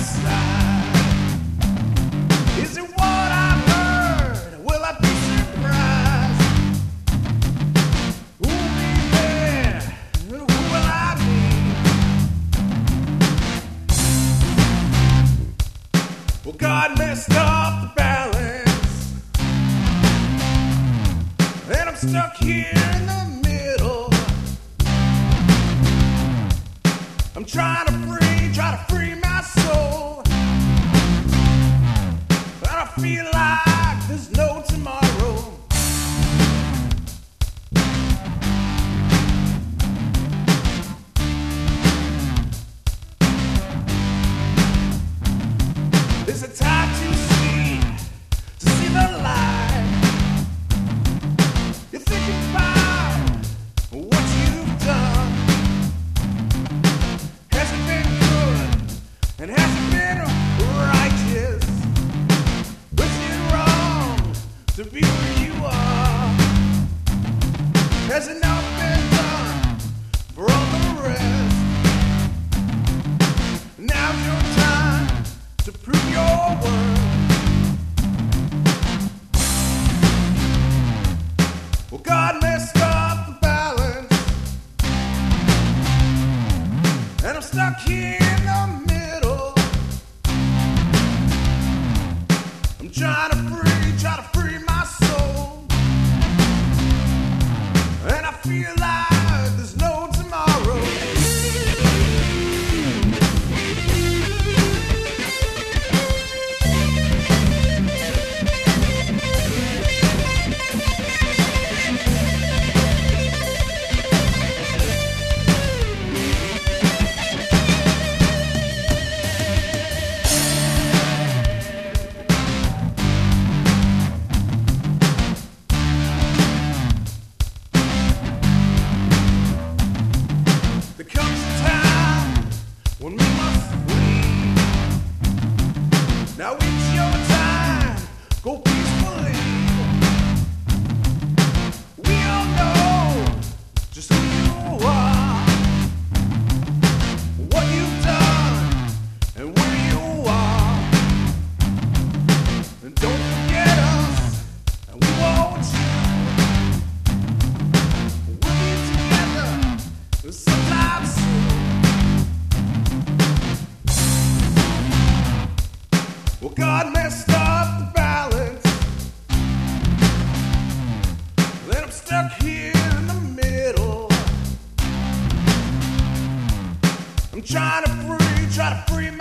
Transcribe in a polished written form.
side. Is it what I've heard? Will I be surprised? Who'll be there? Who will I be? Well, God messed up the balance, and I'm stuck here in the middle. I'm trying to free my soul, but I feel like there's no tomorrow. Is it time to see the light? You're thinking about what you've done. Has it been good? And has it been righteous? Was it wrong to be where you are? Has enough been done for all the rest? Now's your time to prove your worth. Well, God messed up the balance, and I'm stuck here in the middle. I'm trying to free my soul, and I feel like there's no tomorrow. There comes a time when we must leave. Now it's your time, go peacefully. We all know just who you are, what you've done, and where you are. And don't forget us, and we won't you. We'll be together sometime soon. Well, God messed up the balance, then I'm stuck here in the middle. I'm trying to free